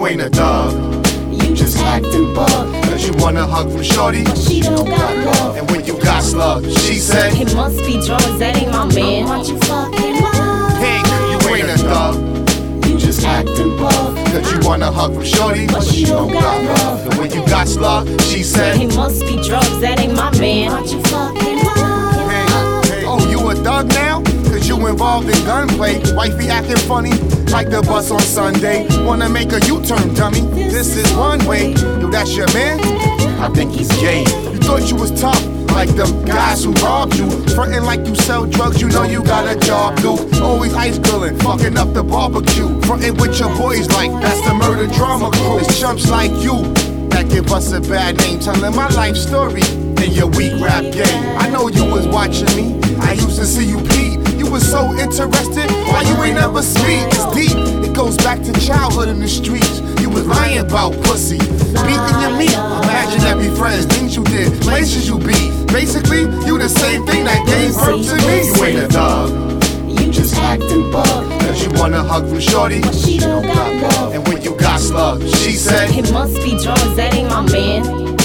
you ain't a thug. You just acting bug. Cause you wanna hug from shorty, but she don't got love. and when you got slugged, she said, It must be drugs, that ain't my man. Why you fucking love? Pink, you ain't a thug. You just acting bug. Cause you wanna hug from shorty, but she don't got love. and when you got slugged, she said, It must be drugs, that ain't my man. Why you fucking love? hey, oh, you a thug now? Cause you involved in gunplay. Wifey acting funny, like the bus on Sunday. Wanna make a U-turn, dummy. This is one way. Yo, that's your man? I think he's gay. You thought you was tough, like them guys who robbed you. Frontin' like you sell drugs, you know you got a job, dude. Always ice grilling, fucking up the barbecue. Frontin' with your boys like that's the murder drama crew. It's chumps like you that give us a bad name, telling my life story in your weak rap game. I know you was watching me, I used to see you pee. You was so interested, why you ain't never speak? It's deep, it goes back to childhood in the streets. You was lying about pussy, beating your meat, imaginary friends, things you did, places you be. Basically, you the same thing that gave birth to me. You ain't a thug. You just acting bug. Cause you wanna hug from shorty, but she don't got love. and when you got slugged, she said, It must be drugs, that ain't my man.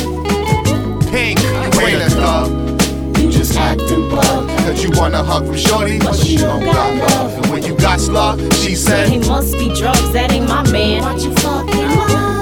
Pink, you ain't a thug. You just acting bug. Cause you wanna hug from shorty, but she don't got love. and when you got slugged, she said, It must be drugs, that ain't my man. Why you fucking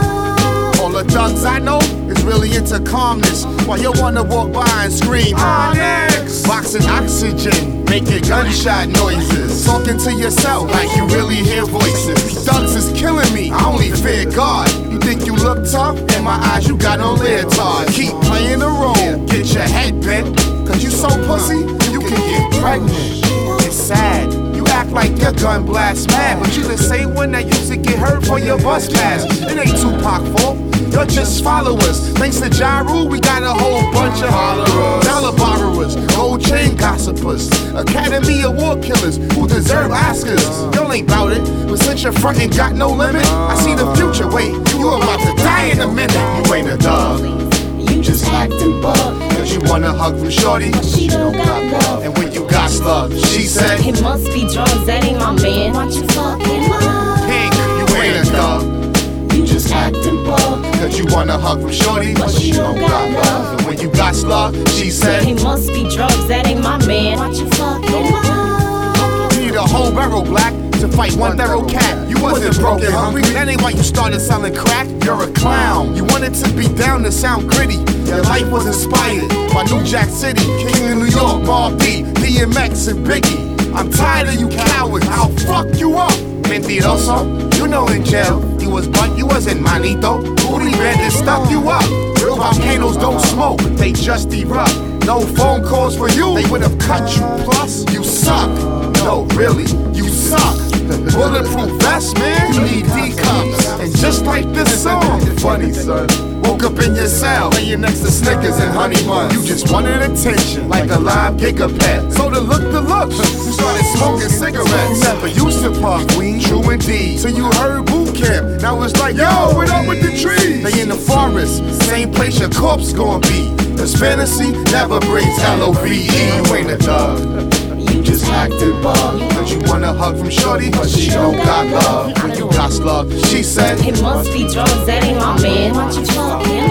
love? all the thugs I know is really into calmness, while you wanna walk by and scream, Onyx! Boxing oxygen, making gunshot noises, talking to yourself like you really hear voices. Thugs is killing me, I only fear God. You think you look tough? In my eyes you got no leotard. Keep playing the role, get your head bent, cause you so pussy, you can get pregnant. It's sad, you act like your gun blast mad, but you the same one that used to get hurt for your bus pass. It ain't Tupac fault, you're just followers. Thanks to Ja Rule, we got a whole bunch of hollowers, dollar borrowers, gold chain gossipers, Academy Award killers who deserve Oscars. Y'all ain't bout it, but since your front ain't got no limit, I see the future. Wait, you about to die in a minute. You ain't a dog. You just acting bug. Cause you wanna hug from shorty, but she don't got love. and when you got slugged, she said, It must be drugs, that ain't my man. Why you fucking love? Pink, you ain't a dog. You just acting bug. Cause you wanna hug from shorty, but she don't got love. and when you got slugged, she said, It must be drugs, that ain't my man. Why you fucking love? you need a whole barrel black to fight one thorough cat. You wasn't broken hungry, that ain't why you started selling crack. You're a clown, you wanted to be down to sound gritty. Your life was inspired by New Jack City, King of New York, Bob D, DMX and Biggie. I'm tired of you cowards, I'll fuck you up. Mentiroso, you know in jail, you was butt, you wasn't manito. Booty bandits stuck you up. Real volcanoes don't smoke, they just erupt. No phone calls for you, they would've cut you. Plus, you suck. No, really, you suck. Bulletproof vest, man, you need D-cups. And just like this song, funny son, woke up in your cell, laying next to Snickers and honey buns. You just wanted attention, like a live gigapet. So to look the looks, you started smoking cigarettes. Never used to puff weed, true indeed. So you heard boot camp, now it's like, yo, what up with the trees? They in the forest, same place your corpse gonna be. Cause fantasy never brings L-O-V-E. You ain't a thug. You just acting bug. Cause you wanna hug from shorty, but she don't got love. When you got slugged, she said, It must be drugs, that ain't my man. Why you fucking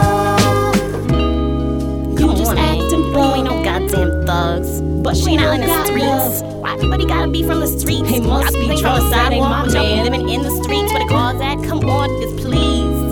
love? You just acting bug. We ain't no goddamn thugs. But we not in the streets. Why everybody gotta be from the streets? It must be drugs, that ain't my man. Living in the streets where the cars at. Come on, just please.